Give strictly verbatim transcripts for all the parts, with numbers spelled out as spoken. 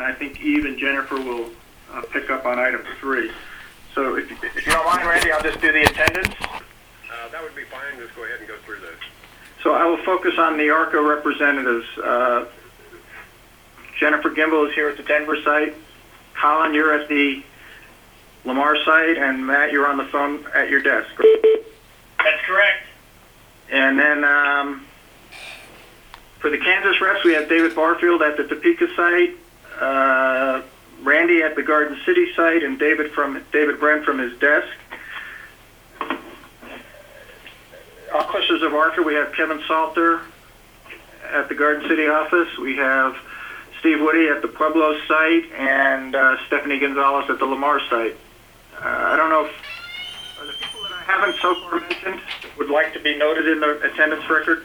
I think Eve and Jennifer will uh, pick up on item three. So if, if you don't mind, Randy, I'll just do the attendance. Uh, that would be fine. Just go ahead and go through those. So I will focus on the ARCO representatives. Uh, Jennifer Gimbel is here at the Denver site. Colin, you're at the Lamar site, and Matt, you're on the phone at your desk. That's correct. And then um, for the Kansas reps, we have David Barfield at the Topeka site, uh, Randy at the Garden City site, and David from David Brent from his desk. Officers of ARCO, we have Kevin Salter at the Garden City office. We have Steve Woody at the Pueblo site, and uh, Stephanie Gonzalez at the Lamar site. Uh, I don't know if are the people that I haven't so far mentioned would like to be noted in the attendance record.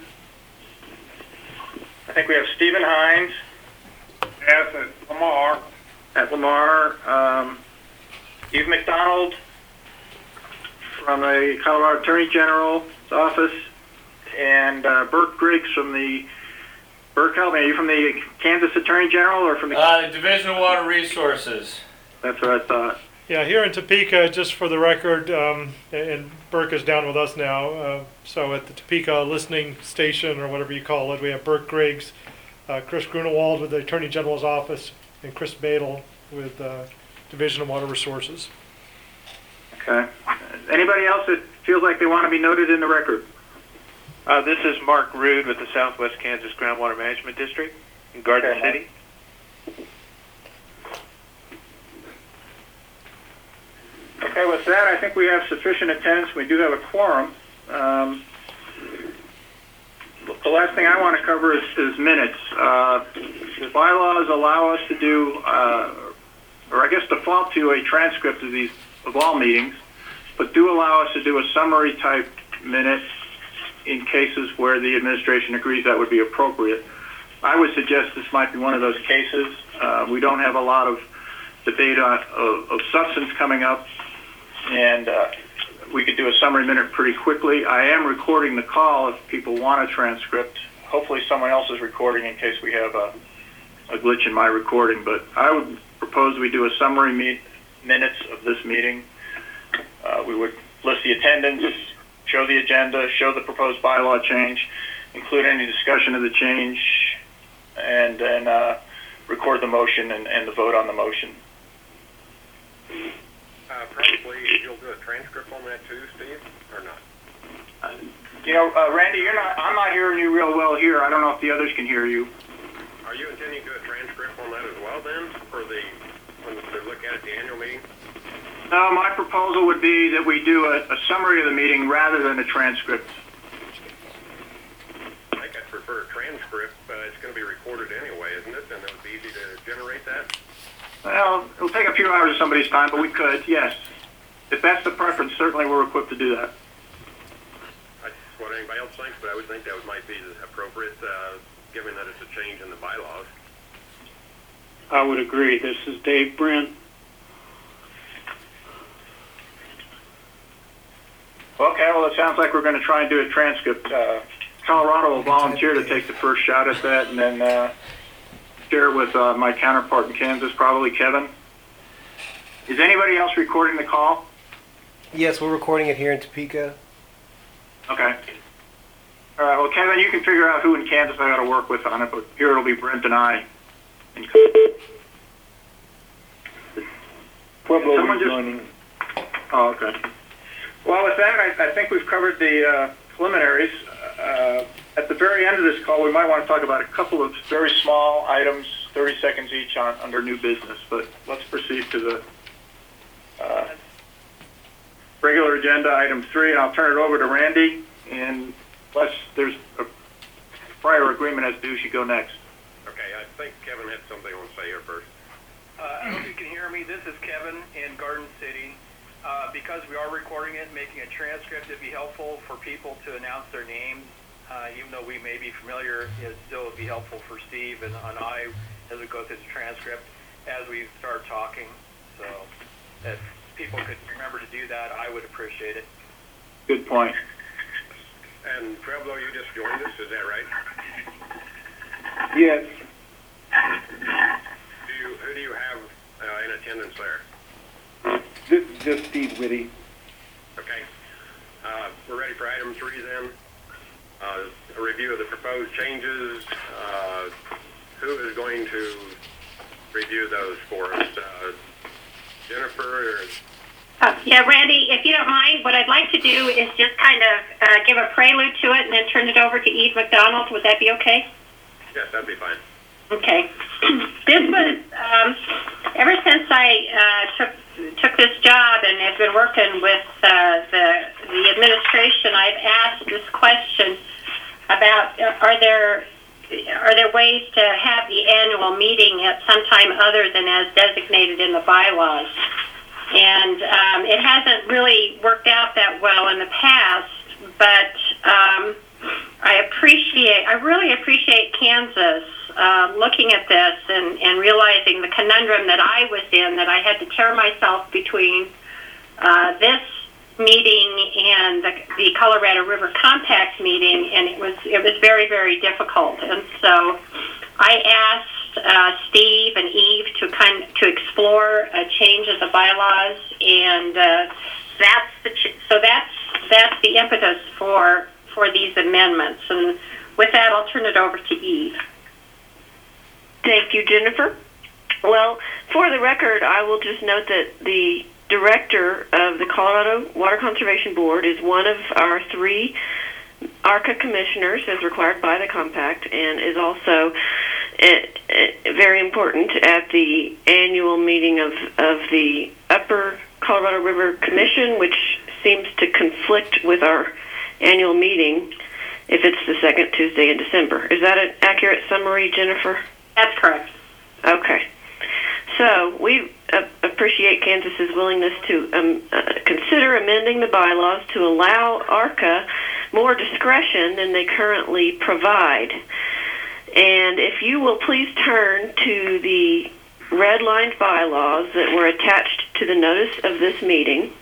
I think we have Stephen Hines. Yes, at Lamar. At Lamar. Um, Eve McDonald from the Colorado Attorney General's office, and uh, Burke Griggs from the Burke, help me, are you from the Kansas Attorney General or from the... Uh, the Division of Water Resources. That's what I thought. Yeah, here in Topeka, just for the record, um, and Burke is down with us now, uh, so at the Topeka listening station, or whatever you call it, we have Burke Griggs, uh, Chris Grunewald with the Attorney General's office, and Chris Badel with uh, Division of Water Resources. Okay. Anybody else that feels like they want to be noted in the record? Uh, this is Mark Rude with the Southwest Kansas Groundwater Management District in Garden Okay. City. Okay, with that, I think we have sufficient attendance. We do have a quorum. Um, the last thing I want to cover is, is minutes. Uh, the bylaws allow us to do, uh, or I guess default to a transcript of these of all meetings, but do allow us to do a summary type minute in cases where the administration agrees that would be appropriate. I would suggest this might be one of those cases. Uh, we don't have a lot of debate on, of, of substance coming up, and uh, we could do a summary minute pretty quickly. I am recording the call if people want a transcript. Hopefully someone else is recording in case we have a, a glitch in my recording, but I would propose we do a summary meet, minutes of this meeting. Uh, we would list the attendance, show the agenda, show the proposed bylaw change, include any discussion of the change, and then uh, record the motion and, and the vote on the motion. Uh, probably you'll do a transcript on that too, Steve, or not? Uh, you know, uh, Randy, you're not. I'm not hearing you real well here. I don't know if the others can hear you. Are you intending to do a transcript on that as well then, for the when they look at it at the annual meeting? No, my proposal would be that we do a, a summary of the meeting rather than a transcript. I think I'd prefer a transcript, but it's going to be recorded anyway, isn't it? And it would be easy to generate that. Well, it'll take a few hours of somebody's time, but we could, yes. If that's the preference, certainly we're equipped to do that. That's what anybody else thinks, but I would think that would might be appropriate, uh, given that it's a change in the bylaws. I would agree. This is Dave Brent. Okay, well, it sounds like we're going to try and do a transcript. Uh, Colorado will volunteer to take the first shot at that, and then uh, share it with uh, my counterpart in Kansas, probably Kevin. Is anybody else recording the call? Yes, we're recording it here in Topeka. Okay. All right, well, Kevin, you can figure out who in Kansas I got to work with on it, but here it'll be Brent and I. Pueblo Someone just- joining. Oh, okay. Well, with that, I, I think we've covered the uh, preliminaries. Uh, at the very end of this call, we might want to talk about a couple of very small items, thirty seconds each on under new business. But let's proceed to the uh, regular agenda, item three, and I'll turn it over to Randy. And unless there's a prior agreement as to who should go next. Okay, I think Kevin had something I want to say here first. Uh, I don't know if you can hear me. This is Kevin in Garden City. Uh, because we are recording it, making a transcript, it'd be helpful for people to announce their names. Uh, even though we may be familiar, it still would be helpful for Steve and, and I, as we go through the transcript, as we start talking. So if people could remember to do that, I would appreciate it. Good point. And Pueblo, you just joined us, is that right? Yes. Do you, who do Just Steve Whitty. Okay. Uh, we're ready for item three then. Uh, a review of the proposed changes. Uh, who is going to review those for us? Uh, Jennifer or... Uh, yeah, Randy, if you don't mind, what I'd like to do is just kind of uh, give a prelude to it and then turn it over to Eve McDonald. Would that be okay? Yes, that'd be fine. Okay. This was, um, ever since I uh, took took this job and have been working with uh, the, the administration, I've asked this question about uh, are there are there ways to have the annual meeting at some time other than as designated in the bylaws? And um, it hasn't really worked out that well in the past, but um, I appreciate, I really appreciate Kansas uh, looking at this and, and realizing the conundrum that I was in, that I had to tear myself between uh, this meeting and the, the Colorado River Compact meeting, and it was it was very, very difficult. And so I asked uh, Steve and Eve to kind to explore a change of the bylaws, and uh, that's the ch- so that's that's the impetus for for these amendments. And with that, I'll turn it over to Eve. Thank you, Jennifer. Well, for the record, I will just note that the director of the Colorado Water Conservation Board is one of our three ARCA commissioners as required by the compact, and is also uh, uh, very important at the annual meeting of, of the Upper Colorado River Commission, which seems to conflict with our annual meeting if it's the second Tuesday in December. Is that an accurate summary, Jennifer? That's correct. Okay. So we uh, appreciate Kansas's willingness to um, uh, consider amending the bylaws to allow ARCA more discretion than they currently provide. And if you will please turn to the red-lined bylaws that were attached to the notice of this meeting.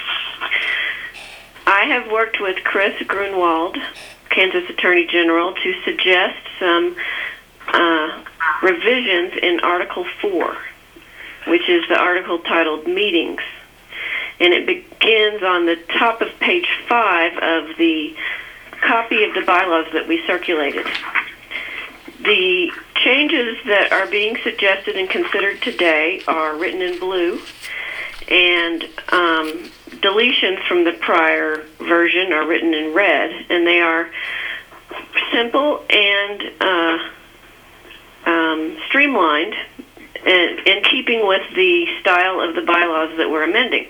I have worked with Chris Grunwald, Kansas Attorney General, to suggest some uh, revisions in Article four, which is the article titled Meetings. And it begins on the top of page five of the copy of the bylaws that we circulated. The changes that are being suggested and considered today are written in blue, and um, deletions from the prior version are written in red, and they are simple and uh, um, streamlined, in, in keeping with the style of the bylaws that we're amending.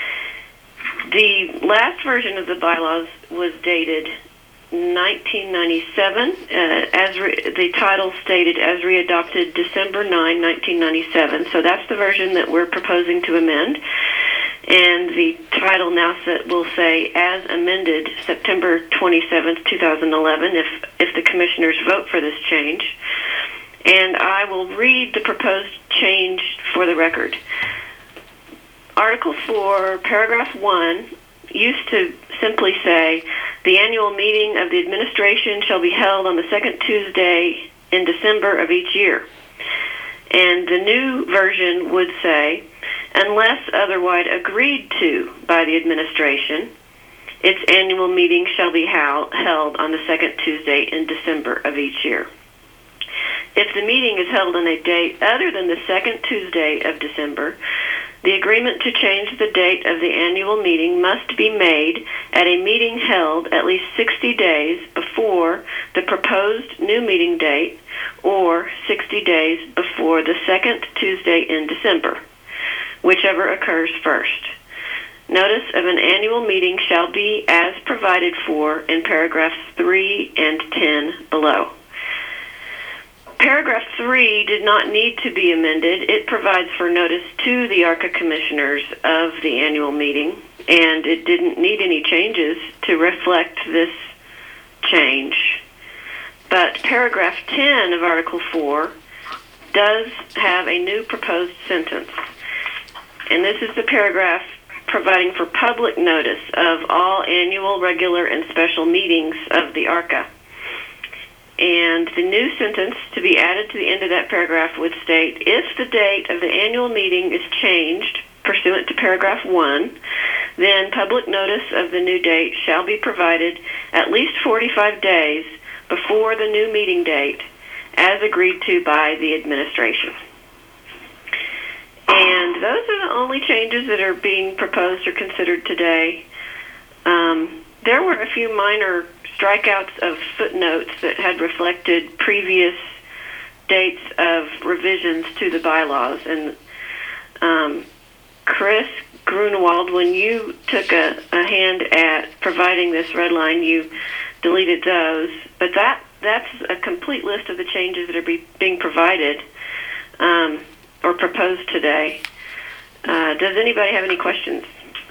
The last version of the bylaws was dated nineteen ninety-seven, uh, as re- the title stated, as readopted December ninth, nineteen ninety-seven. So that's the version that we're proposing to amend. And the title now set, will say, as amended September twenty-seventh, twenty eleven, if, if the commissioners vote for this change. And I will read the proposed change for the record. Article four, paragraph one, used to simply say, the annual meeting of the administration shall be held on the second Tuesday in December of each year. And the new version would say, unless otherwise agreed to by the administration, its annual meeting shall be held on the second Tuesday in December of each year. If the meeting is held on a date other than the second Tuesday of December, the agreement to change the date of the annual meeting must be made at a meeting held at least sixty days before the proposed new meeting date or sixty days before the second Tuesday in December, whichever occurs first. Notice of an annual meeting shall be as provided for in paragraphs three and ten below. Paragraph three did not need to be amended. It provides for notice to the ARCA commissioners of the annual meeting, and it didn't need any changes to reflect this change. But paragraph ten of Article four does have a new proposed sentence, and this is the paragraph providing for public notice of all annual, regular, and special meetings of the ARCA. And the new sentence to be added to the end of that paragraph would state, if the date of the annual meeting is changed pursuant to paragraph one, then public notice of the new date shall be provided at least forty-five days before the new meeting date, as agreed to by the administration. And those are the only changes that are being proposed or considered today. Um, there were a few minor strikeouts of footnotes that had reflected previous dates of revisions to the bylaws. And um, Chris Grunewald, when you took a, a hand at providing this red line, you deleted those. But that that's a complete list of the changes that are be, being provided um, or proposed today. Uh, does anybody have any questions?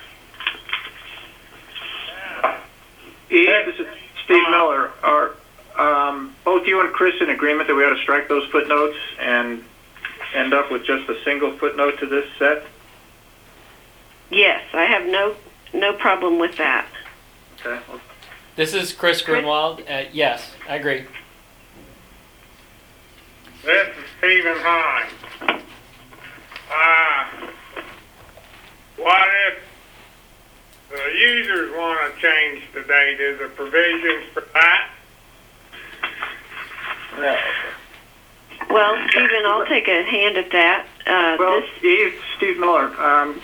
Eve, this is Steve Miller. Are um, both you and Chris in agreement that we ought to strike those footnotes and end up with just a single footnote to this set? Yes, I have no no problem with that. Okay. Well, This is Chris Grunwald. Uh, yes, I agree. This is Stephen Hines. Uh, what if the users want to change the date? Is there provisions for that? no. Well, Stephen, I'll take a hand at that. Uh, Well, this, Eve, Steve Miller, um,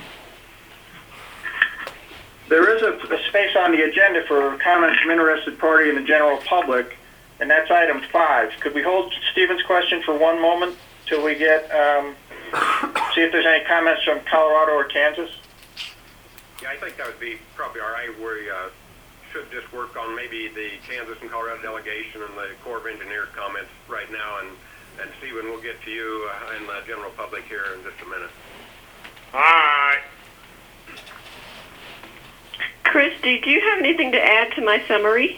there is a, a space on the agenda for comments from interested party and the general public, and that's item five. Could we hold Stephen's question for one moment till we get, um, see if there's any comments from Colorado or Kansas? Yeah, I think that would be probably all right. We uh, should just work on maybe the Kansas and Colorado delegation and the Corps of Engineers comments right now, and, and Stephen, we'll get to you uh, and the general public here in just a minute. All right. Chris, did you have anything to add to my summary?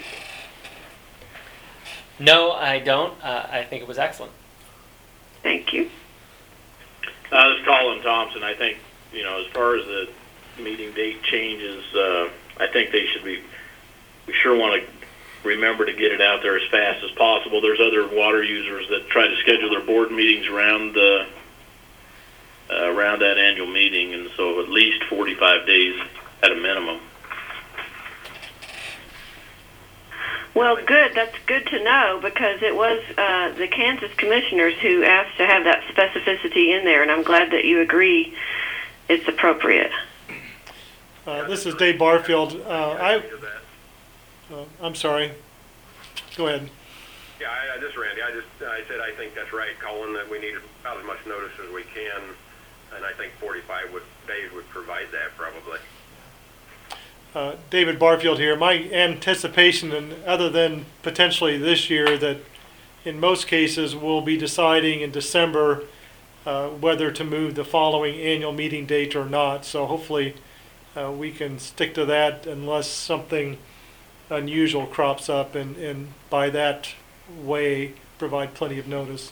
No, I don't. Uh, I think it was excellent. Thank you. Uh, this is Colin Thompson. I think, you know, as far as the meeting date changes, uh, I think they should be, we sure want to remember to get it out there as fast as possible. There's other water users that try to schedule their board meetings around the, uh, around that annual meeting, and so at least forty-five days at a minimum. Well, good. That's good to know, because it was uh, the Kansas commissioners who asked to have that specificity in there, and I'm glad that you agree it's appropriate. Uh, this is Dave Barfield. Uh, I, uh, I'm sorry. Go ahead. Yeah, I, I just Randy. I just I said I think that's right, Colin. That we need about as much notice as we can, and I think forty-five would, days would provide that probably. Uh, David Barfield here. My anticipation, and other than potentially this year, that in most cases we'll be deciding in December uh, whether to move the following annual meeting date or not. So hopefully uh, we can stick to that unless something unusual crops up, and, and by that way provide plenty of notice.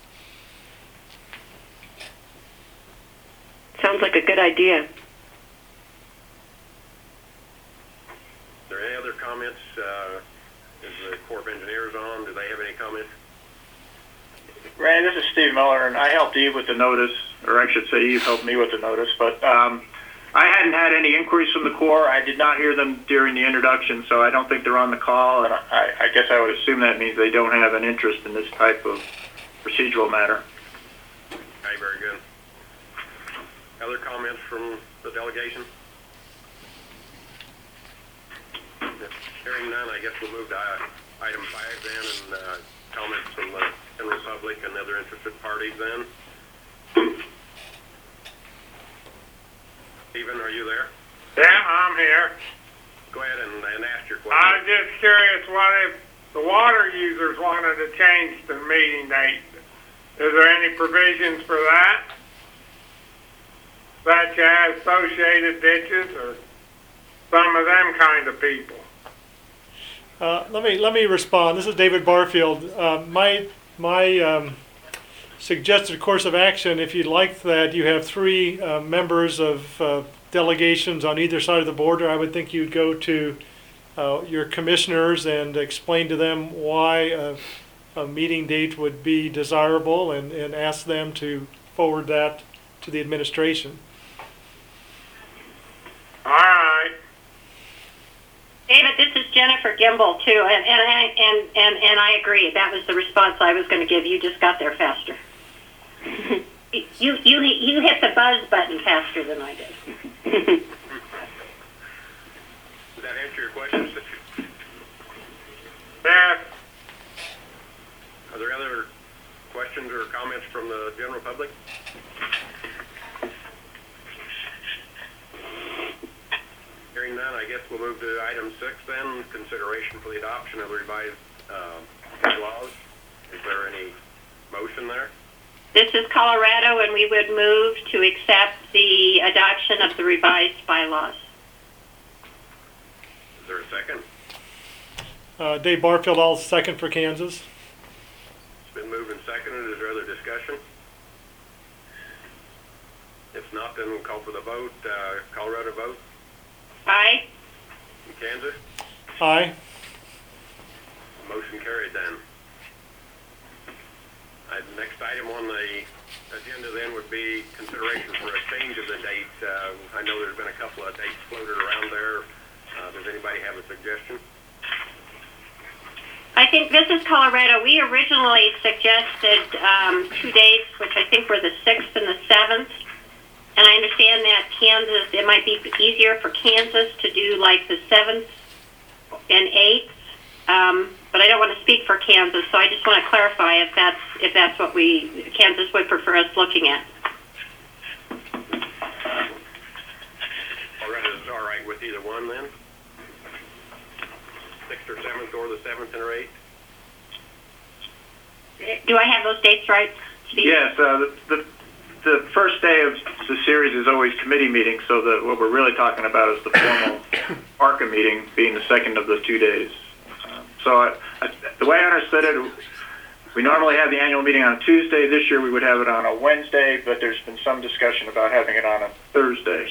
Sounds like a good idea. Are there any other comments? Uh, is the Corps of Engineers on? Do they have any comments? Randy, this is Steve Miller, and I helped Eve with the notice, or I should say Eve helped me with the notice, but um, I hadn't had any inquiries from the Corps. I did not hear them during the introduction, so I don't think they're on the call, and I, I guess I would assume that means they don't have an interest in this type of procedural matter. Okay, very good. Other comments from the delegation? Hearing none, I guess we'll move to uh, item five then, and uh, comments from the general public and other interested parties then. Stephen, are you there? Yeah, I'm here. Go ahead and, and ask your I question. was just curious, what if the water users wanted to change the meeting date? Is there any provisions for that? Such as associated ditches or some of them kind of people? Uh, let me let me respond. This is David Barfield. Uh, my my um, suggested course of action, if you'd like that, you have three uh, members of uh, delegations on either side of the border. I would think you'd go to uh, your commissioners and explain to them why a, a meeting date would be desirable, and, and ask them to forward that to the administration. David, this is Jennifer Gimbel too, and and I and, and, and I agree. That was the response I was going to give. You just got there faster. you you you hit the buzz button faster than I did. Does that answer your question? Yeah. Are there other questions or comments from the general public? Hearing none, I guess we'll move to item six then, consideration for the adoption of the revised uh, bylaws. Is there any motion there? This is Colorado, and we would move to accept the adoption of the revised bylaws. Is there a second? Uh, Dave Barfield, I'll second for Kansas. It's been moved and seconded. Is there other discussion? If not, then we'll call for the vote. Uh, Colorado vote. Aye. In Kansas? Aye. Motion carried then. Uh, next item on the agenda then would be consideration for a change of the date. Uh, I know there's been a couple of dates floated around there. Uh, does anybody have a suggestion? I think this is Colorado. We originally suggested um, two dates, which I think were the sixth and the seventh. And I understand that Kansas, it might be easier for Kansas to do like the seventh and eighth. Um, but I don't want to speak for Kansas, so I just want to clarify if that's if that's what we Kansas would prefer us looking at. Colorado's all right with either one then? Sixth or seventh, or the seventh or eighth? Do I have those dates right, Steve? Yes, uh, the, the the first day of the series is always committee meetings, so the, what we're really talking about is the formal ARCA meeting being the second of the two days. Uh, so I, I, the way I understood it, we normally have the annual meeting on a Tuesday. This year we would have it on a Wednesday, but there's been some discussion about having it on a Thursday.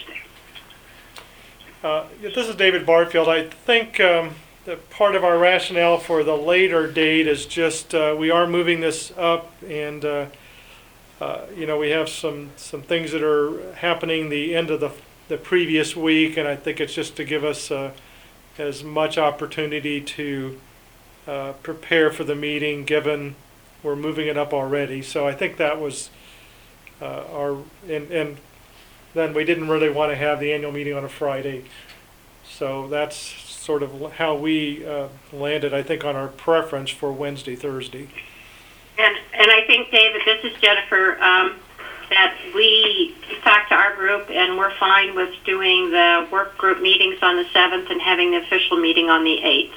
Uh, this is David Barfield. I think um, that part of our rationale for the later date is just uh, we are moving this up, and uh, uh, you know we have some some things that are happening the end of the the previous week, and I think it's just to give us uh, as much opportunity to uh, prepare for the meeting, given we're moving it up already. So I think that was uh, our and and. Then we didn't really want to have the annual meeting on a Friday. So that's sort of how we uh, landed, I think, on our preference for Wednesday, Thursday. And and I think, David, this is Jennifer, um, that we talked to our group, and we're fine with doing the work group meetings on the seventh and having the official meeting on the eighth.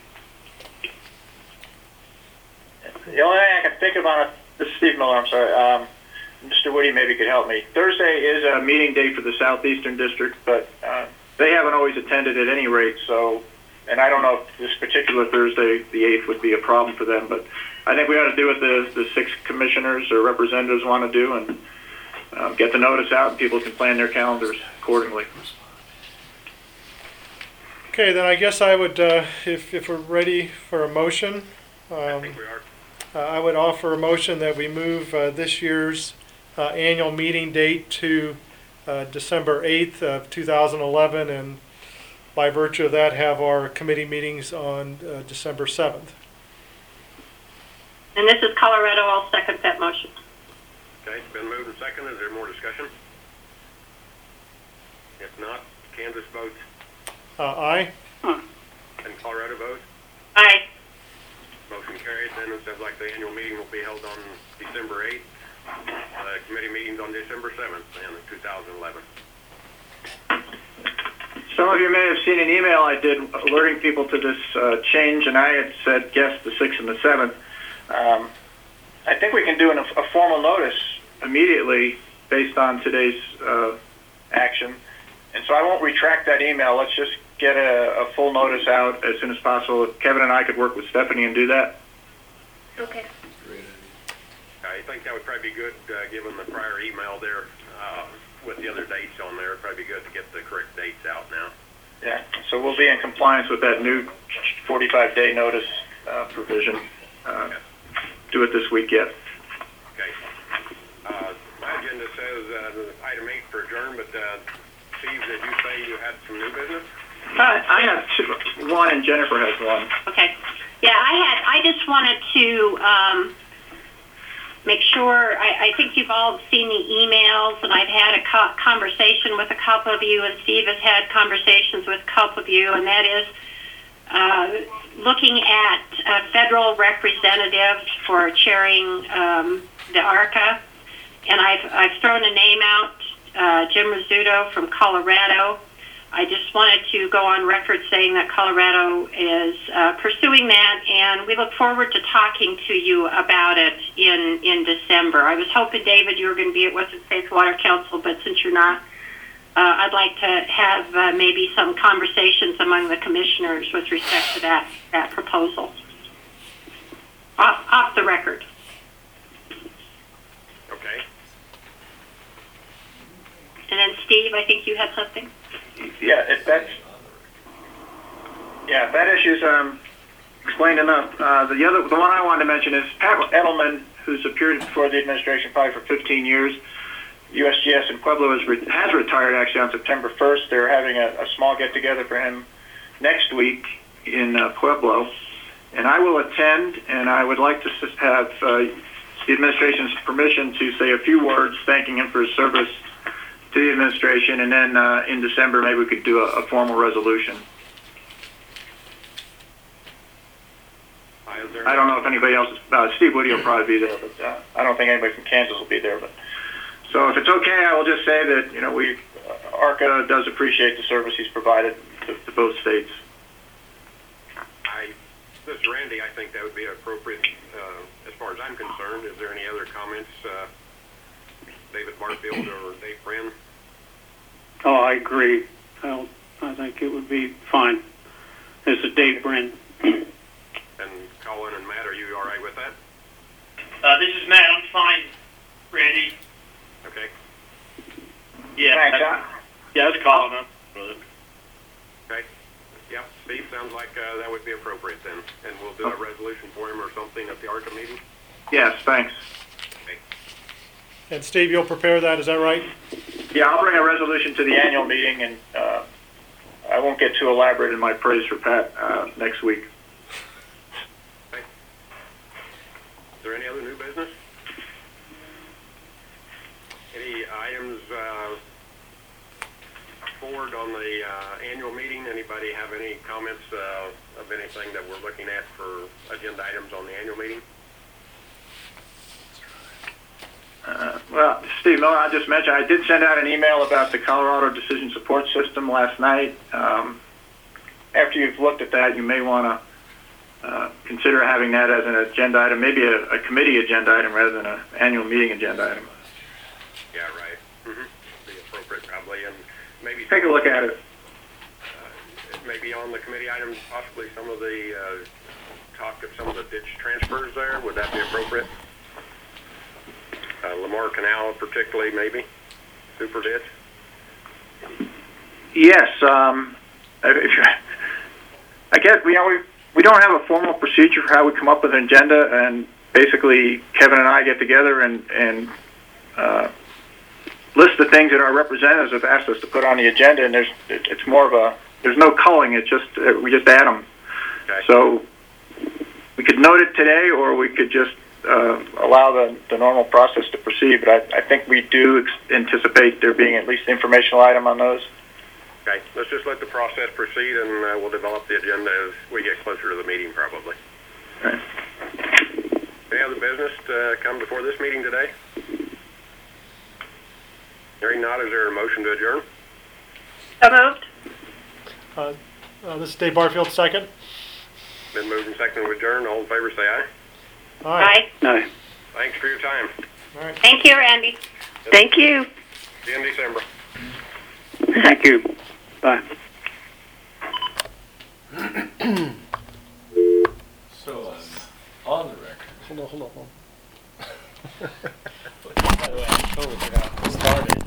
The only thing I can think of on it, this is Steve Miller, I'm sorry, um, Mister Woody maybe could help me. Thursday is a meeting day for the Southeastern District, but uh, they haven't always attended at any rate, so, and I don't know if this particular Thursday, the eighth, would be a problem for them, but I think we ought to do what the, the six commissioners or representatives want to do and uh, get the notice out, and people can plan their calendars accordingly. Okay, then I guess I would, uh, if, if we're ready for a motion, um, I think we are. uh, I would offer a motion that we move uh, this year's Uh, annual meeting date to uh, December eighth of two thousand eleven, and by virtue of that have our committee meetings on uh, December seventh. And this is Colorado. I'll second that motion. Okay, it's been moved and seconded. Is there more discussion? If not, Kansas votes Uh, aye. and Colorado votes. Aye. Motion carried. Then it says like the annual meeting will be held on December eighth. Uh, committee meetings on December seventh and two thousand eleven. Some of you may have seen an email I did alerting people to this uh, change, and I had said guess the sixth and the seventh. Um, I think we can do an, a formal notice immediately based on today's uh, action, and so I won't retract that email. Let's just get a, a full notice out as soon as possible. Kevin and I could work with Stephanie and do that. Okay. I think that would probably be good, uh, given the prior email there uh, with the other dates on there. It'd probably be good to get the correct dates out now. Yeah, so we'll be in compliance with that new forty-five day notice uh, provision. Uh, Okay. Do it this week yet. Okay. Uh, my agenda says uh, item eight for adjourn, but uh, Steve, did you say you had some new business? I, I have two, one, and Jennifer has one. Okay. Yeah, I had, I just wanted to, um, make sure, I, I think you've all seen the emails, and I've had a co- conversation with a couple of you, and Steve has had conversations with a couple of you, and that is, uh, looking at uh, federal representatives for chairing, um, the ARCA. And I've, I've thrown a name out, uh, Jim Rizzuto from Colorado. I just wanted to go on record saying that Colorado is uh, pursuing that, and we look forward to talking to you about it in, in December. I was hoping, David, you were going to be at Western States Water Council, but since you're not, uh, I'd like to have uh, maybe some conversations among the commissioners with respect to that, that proposal. Off, off the record. Okay. And then, Steve, I think you had something? Yeah, if that's, yeah, if that issue's um, explained enough. Uh, the other, the one I wanted to mention is Pat Edelman, who's appeared before the administration probably for fifteen years. U S G S in Pueblo is re- has retired actually on September first. They're having a, a small get-together for him next week in uh, Pueblo, and I will attend. And I would like to s- have uh, the administration's permission to say a few words thanking him for his service to the administration, and then uh, in December maybe we could do a, a formal resolution. I don't know if anybody else is, uh, Steve Woody will probably be there, but uh, I don't think anybody from Kansas will be there. But so if it's okay, I will just say that, you know, we, uh, ARCA does appreciate the service he's provided to, to both states. I, this is Randy, I think that would be appropriate uh, as far as I'm concerned. Is there any other comments, uh, David Barfield or Dave Brin? Oh, I agree. I, don't, I think it would be fine. This is Dave Brin. And Colin and Matt, are you all right with that? Uh, this is Matt. I'm fine, Randy. Okay. Yeah. Thanks, that, huh? yeah, that's Colin. Huh? Okay. Yep. Steve, sounds like uh, that would be appropriate then, and we'll do a resolution for him or something at the ARCA meeting. Yes, thanks. Okay. And Steve, you'll prepare that, is that right? Yeah, I'll bring a resolution to the annual meeting, and uh, I won't get too elaborate in my praise for Pat uh, next week. Okay. Is there any other new business? Any items uh, forward on the uh, annual meeting? Anybody have any comments uh, of anything that we're looking at for agenda items on the annual meeting? Uh, well, Steve Miller, I just mentioned, I did send out an email about the Colorado Decision Support System last night. Um, after you've looked at that, you may want to uh, consider having that as an agenda item, maybe a, a committee agenda item rather than an annual meeting agenda item. Yeah, right. Mm-hmm. Be appropriate probably, and maybe take a look at it. Uh, maybe on the committee items, possibly some of the uh, talk of some of the ditch transfers there. Would that be appropriate? Uh, Lamar Canal, particularly, maybe super ditch. Yes, um, if you're, I guess you know we we don't have a formal procedure for how we come up with an agenda, and basically Kevin and I get together and and uh, list the things that our representatives have asked us to put on the agenda, and there's it, it's more of a there's no culling. It's just uh, we just add them. Okay. So we could note it today, or we could just uh, allow the, the normal process to proceed. But I, I think we do ex- anticipate there being at least an informational item on those. Okay, let's just let the process proceed, and uh, we'll develop the agenda as we get closer to the meeting, probably. All right. Any other business to come before this meeting today? Hearing not, is there a motion to adjourn? So moved. Uh, uh, this is Dave Barfield, second. Been moved and seconded to adjourn. All in favor, say aye. All right. Aye. Thanks for your time. All right. Thank you, Randy. Thank you. See you in December. Thank you. Bye. So, um, on the record. Hold on, hold on, hold on.